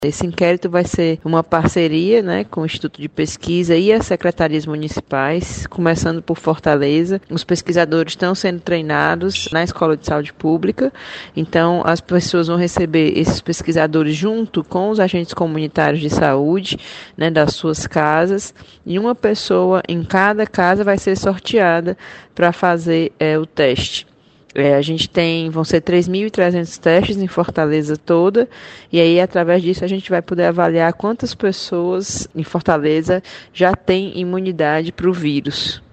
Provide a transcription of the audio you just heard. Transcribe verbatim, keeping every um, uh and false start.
Esse inquérito vai ser uma parceria, né, com o Instituto de Pesquisa e as secretarias municipais, começando por Fortaleza. Os pesquisadores estão sendo treinados na Escola de Saúde Pública, então as pessoas vão receber esses pesquisadores junto com os agentes comunitários de saúde, né, das suas casas, e uma pessoa em cada casa vai ser sorteada para fazer é, o teste. É, a gente tem, vão ser três mil e trezentos testes em Fortaleza toda, e aí através disso a gente vai poder avaliar quantas pessoas em Fortaleza já têm imunidade para o vírus.